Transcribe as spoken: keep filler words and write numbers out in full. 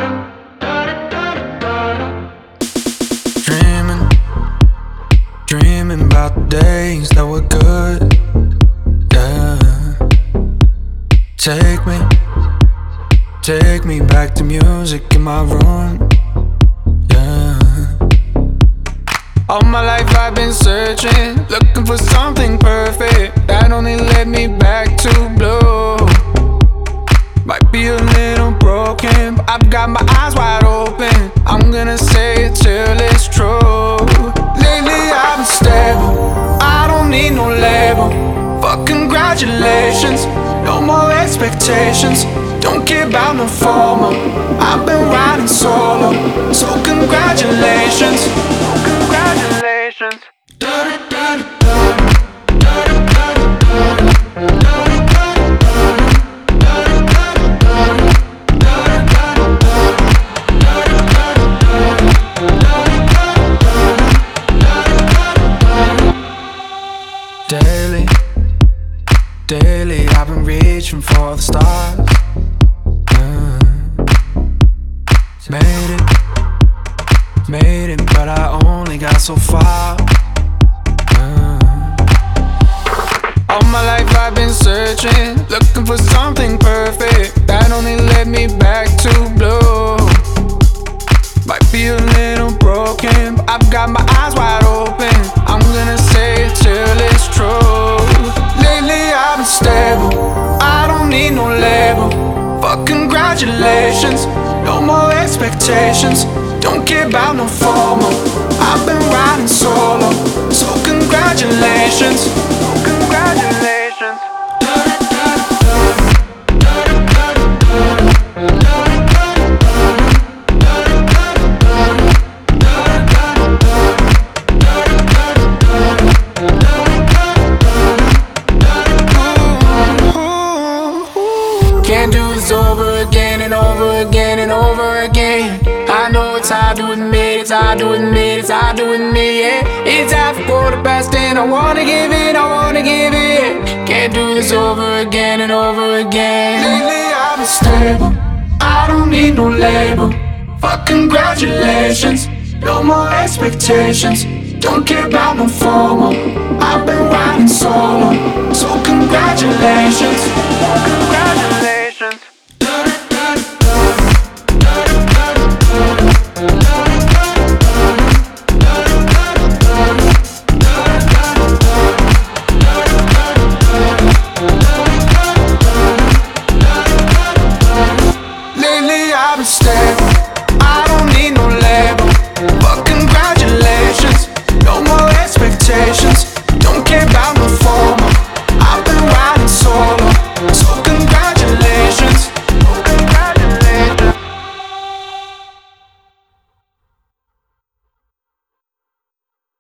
Dreaming, dreaming about the days that were good, yeah. Take me, take me back to music in my room, yeah. All my life I've been searching, looking for something perfect that only led me back to blue. Might be a little broken, but I've got my eyes wide open. I'm gonna say it till it's true. Lately I've been stable, I don't need no label. Fuck congratulations, no more expectations. Don't care about no formal, I've been riding solo. So congratulations, congratulations. Daily, daily I've been reaching for the stars, uh, Made it, made it, but I only got so far, uh. All my life I've been searching, looking for something perfect that only led me back to blue. Might be a little broken, but I've got my eyes wide open. I'm gonna say it till it's true. Lately I've been stable, I don't need no label. Fuck congratulations, no more expectations. Don't care about no formal, I've been riding solo. So congratulations, congratulations. Can't do this over again and over again and over again. I know it's hard to admit, it's hard to admit, it's hard to admit, yeah. It's after quarter past and I wanna give it, I wanna give it. Can't do this over again and over again. Lately I've been stable, I don't need no label. Fuck congratulations, no more expectations. Don't care about no formal, I've been riding solo. So congratulations, congratulations. Lately I've been stable,